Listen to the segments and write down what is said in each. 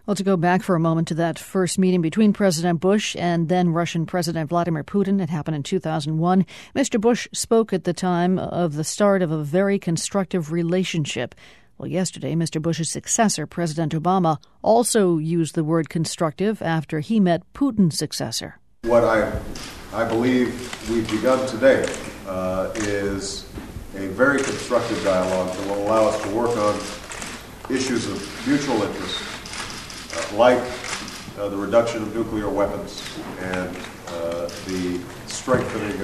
Well, to go back for a moment to that first meeting between President Bush and then Russian President Vladimir Putin, it happened in 2001. Mr. Bush spoke at the time of the start of a very constructive relationship. Well, yesterday, Mr. Bush's successor, President Obama, also used the word constructive after he met Putin's successor. What I believe we've begun today is a very constructive dialogue that will allow us to work on issues of mutual interest, like the reduction of nuclear weapons and the strengthening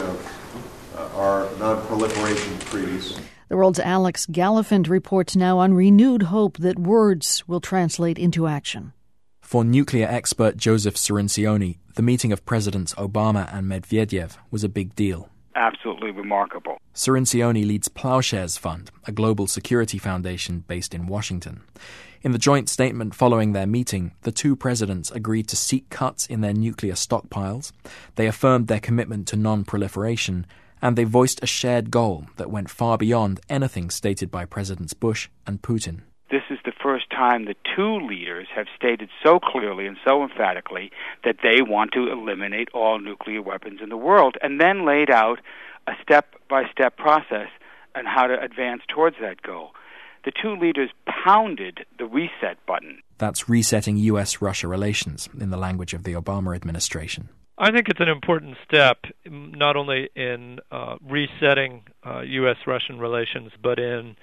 of our non-proliferation treaties. The World's Alex Gallafent reports now on renewed hope that words will translate into action. For nuclear expert Joseph Cirincione, the meeting of Presidents Obama and Medvedev was a big deal. Absolutely remarkable. Cirincione leads Ploughshares Fund, a global security foundation based in Washington. In the joint statement following their meeting, the two presidents agreed to seek cuts in their nuclear stockpiles, they affirmed their commitment to non-proliferation, and they voiced a shared goal that went far beyond anything stated by Presidents Bush and Putin. This is the first time the two leaders have stated so clearly and so emphatically that they want to eliminate all nuclear weapons in the world, and then laid out a step-by-step process on how to advance towards that goal. The two leaders pounded the reset button. That's resetting U.S.-Russia relations, in the language of the Obama administration. I think it's an important step, not only in resetting U.S.-Russian relations, but in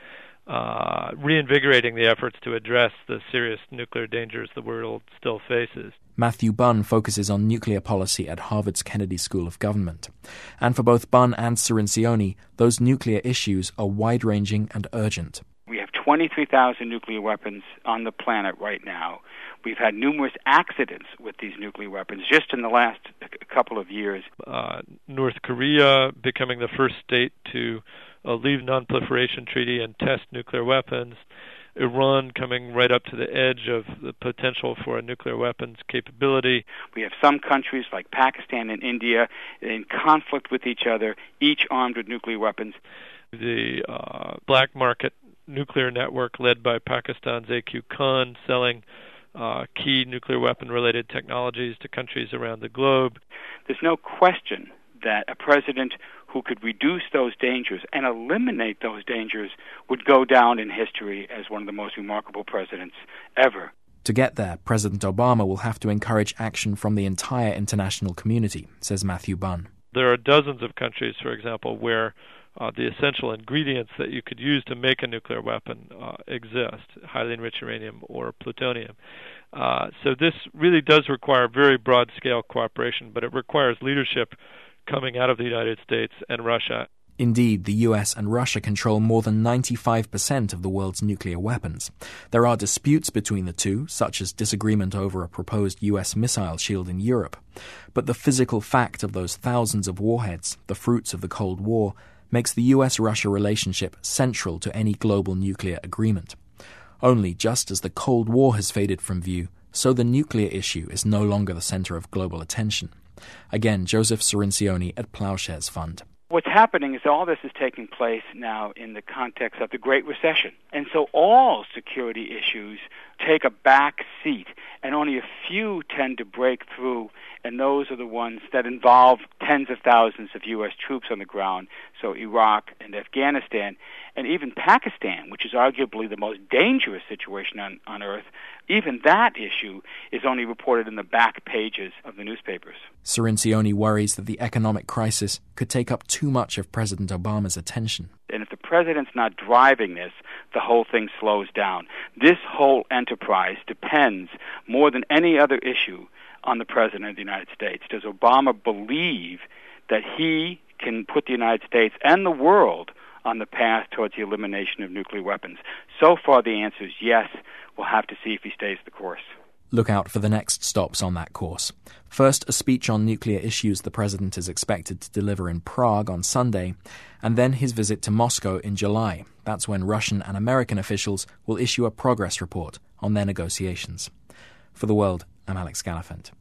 reinvigorating the efforts to address the serious nuclear dangers the world still faces. Matthew Bunn focuses on nuclear policy at Harvard's Kennedy School of Government. And for both Bunn and Cirincione, those nuclear issues are wide-ranging and urgent. We have 23,000 nuclear weapons on the planet right now. We've had numerous accidents with these nuclear weapons just in the last couple of years. North Korea becoming the first state to leave non-proliferation treaty and test nuclear weapons. Iran coming right up to the edge of the potential for a nuclear weapons capability. We have some countries like Pakistan and India in conflict with each other, each armed with nuclear weapons. The black market nuclear network led by Pakistan's AQ Khan selling key nuclear weapon-related technologies to countries around the globe. There's no question that a president who could reduce those dangers and eliminate those dangers would go down in history as one of the most remarkable presidents ever. To get there, President Obama will have to encourage action from the entire international community, says Matthew Bunn. There are dozens of countries, for example, where the essential ingredients that you could use to make a nuclear weapon exist, highly enriched uranium or plutonium. So this really does require very broad-scale cooperation, but it requires leadership coming out of the United States and Russia. Indeed, the US and Russia control more than 95% of the world's nuclear weapons. There are disputes between the two, such as disagreement over a proposed US missile shield in Europe. But the physical fact of those thousands of warheads, the fruits of the Cold War, makes the US-Russia relationship central to any global nuclear agreement. Only just as the Cold War has faded from view, so the nuclear issue is no longer the center of global attention. Again, Joseph Cirincione at Ploughshares Fund. What's happening is all this is taking place now in the context of the Great Recession. And so all security issues take a back seat, and only a few tend to break through, and those are the ones that involve tens of thousands of U.S. troops on the ground, so Iraq and Afghanistan, and even Pakistan, which is arguably the most dangerous situation on Earth. Even that issue is only reported in the back pages of the newspapers. Cirincione worries that the economic crisis could take up too much of President Obama's attention. And if the president's not driving this, the whole thing slows down. This whole enterprise depends more than any other issue on the President of the United States. Does Obama believe that he can put the United States and the world on the path towards the elimination of nuclear weapons? So far, the answer is yes. We'll have to see if he stays the course. Look out for the next stops on that course. First, a speech on nuclear issues the president is expected to deliver in Prague on Sunday, and then his visit to Moscow in July. That's when Russian and American officials will issue a progress report on their negotiations. For The World, I'm Alex Gallafent.